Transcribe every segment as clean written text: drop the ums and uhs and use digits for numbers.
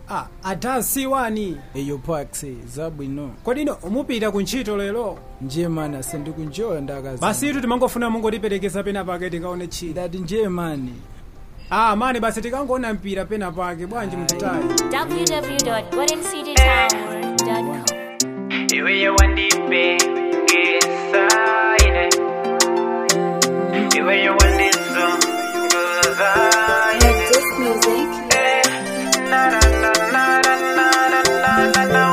Adansi wani eyo paxe zabwino kodino umupita kuntchito lero nje mana sindikunjoya ndakazi basi itu timangofuna mungotiperekeza pena pake tikaone ntchito ndati nje mani mani basi tikangoona mpira pena pake bwanji mutitayi www.goldencitytower.com Iwe ya wandipengesa ine Iwe ya wandizunguza ine This music Na na na na na na na na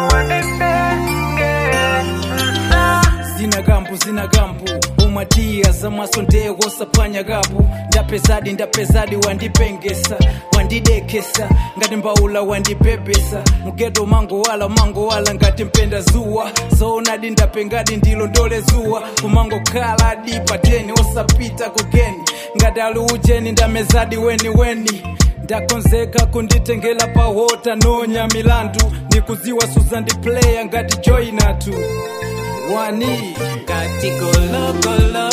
wandipengesa zina gampu umatia zamaso ndego sapanya gapu ndapezadi wandipengesa wandidekesa ngati mbaula wandipepesa mugedo mango wala ngati mpenda zuwa zoonadi ndapengadi ndilo ndole zuwa kumango kala di pateni osapita kugeni ngati aluujeni ndamezadi weni ndakonzeka kunditengela pawota nonya milandu ndikuziwa suzandi player ngati joinatu wani kati kolokolo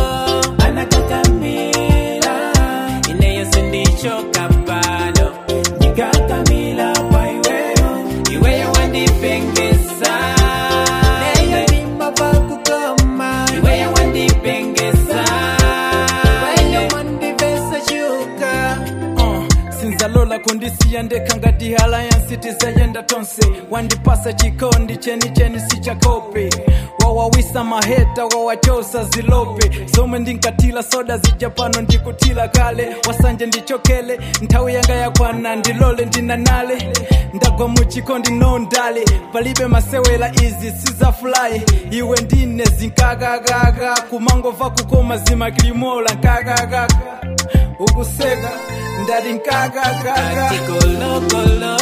anakakamila ineyo sindichoka pano nikakamila kwa iweyo wandipengesa neyo nimaba kukoma iweyo wandipengesa iweyo wandivesa shuka sinzalola kundisiya ndekha ngati alliance tizayenda tonse wandipasa chikondi cheni sichakope wawawisa maheta wawachosa zilope zomwe ndinkatila soda zija pano ndikutila kale wasanje ndichokele nthawi yanga yakwana ndilole ndinanale ndagwa muchikondi nondale palibe masewela izi sizafulayi iwe ndine zinkakakaka kumangova kukoma zimakilimola nkakakaka ukuseka ndati nkakakaka kolokolo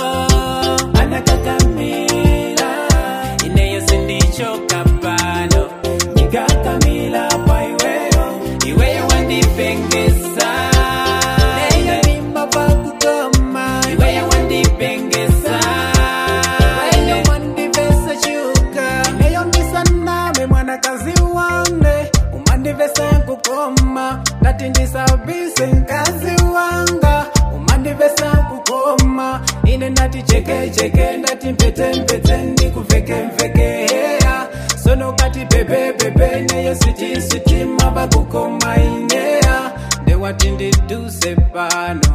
anakakamila ineyo sindichoka pano nikakamila kwa iweyo wandipengesa neyo nimaba kukoma iweyo wandipengesa iweyo wandivesa shuka neyo ndisaname mwanakazi wange umandivesa kukoma ngati ndisabise mkazi wanga umandivesa kukoma ine ndati cheke ndati mpete ndikuvekemvekeya sono kati pepe neyo siti maba kukoma ineya ndewati ndiduse pano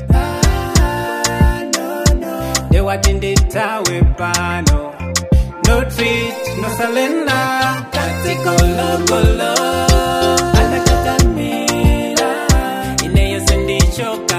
ndewati nditawe pano no treat no salena kati kolokolo anakakamila ineyo sindichoka